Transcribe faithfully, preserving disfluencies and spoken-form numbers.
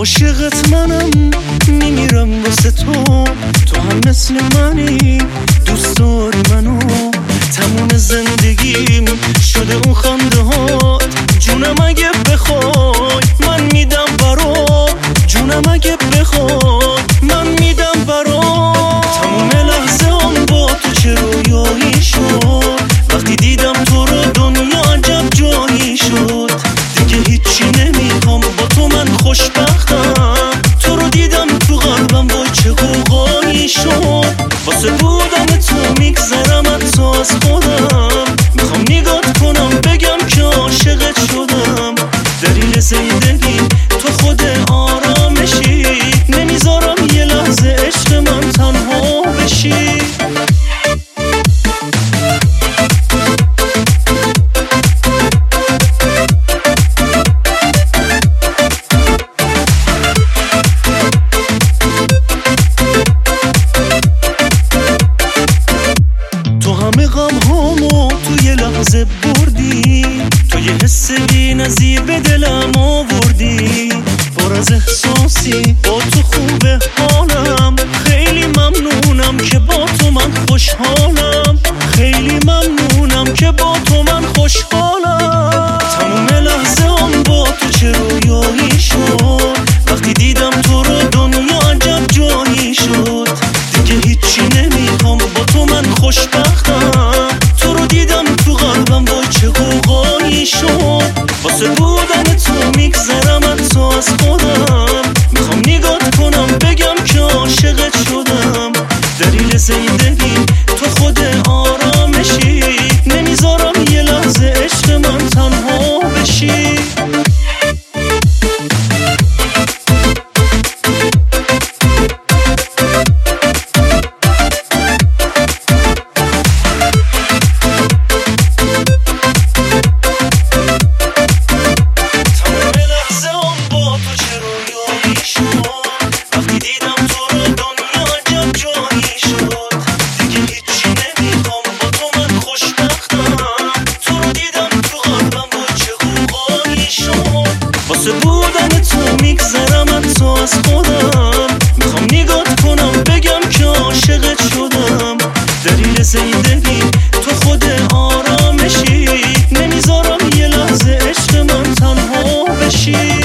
عاشقت منم، میمیرم واسه تو. تو هم مثل منی، دوست داری منو. تموم زندگیم شده اون خنده هات. جونم اگه بخوای من میدم برات. جونم اگه بخوای من میدم برات. تموم لحظه هم با تو چه رویایی شد. وقتی دیدم تو رو دنیا عجب جایی شد. دیگه هیچی نمیخوام، با تو من خوشبختم. تو رو دیدم تو قلبم، وای چه غوغایی شد. واسه بودن تو میگذرم حتی از خودم. میخوام نگات کنم بگم که عاشقت شدم. دلیل زندگی تو خود آرامشی. نمیذارم یه لحظه عشق من تنها بشی. همه غم هامو تو یه لحظه بردی. تو یه حس بی نظیر به دلم آوردی. پر از احساسی با تو خوبه حالم. خیلی ممنونم که با تو من خوشحالم. خیلی ممنونم که با تو من خوشحالم. تموم لحظه هم با تو چه رویایی شد. وقتی دیدم تو رو دنیا عجب جایی شد. دیگه هیچی نمیخوام، با تو من خوشبختم. تو رو دیدم تو قلبم، وای چه غوغایی شد. واسه بودن تو میگذرم حتی از خودم. میخوام نگات کنم بگم که عاشقت شدم. دلیل زندگی تو خود آرامشی. نمیذارم یه لحظه عشق من تنها بشی. وقتی دیدم تو رو دنیا عجب جایی شد. دیگه هیچی نمیخوام، با تو من خوشبختم. تو رو دیدم تو قلبم، وای چه غوغایی شد. واسه بودن تو میگذرم حتی از خودم. میخوام نگات کنم بگم که عاشقت شدم. دلیل زندگی تو خود آرامشی. نمیذارم یه لحظه عشق من تنها بشی.